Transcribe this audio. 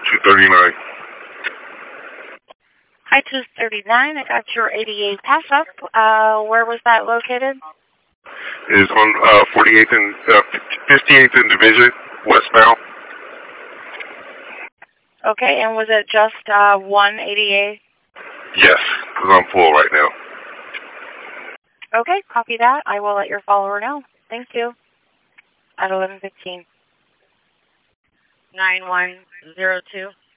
239. Hi, 239. I got your 88 pass up. Where was that located? It's on 48th and 58th and Division, westbound. Okay, and was it just 188? Yes, because I'm full right now. Okay, copy that. I will let your follower know. Thank you. At 11:15. 9102.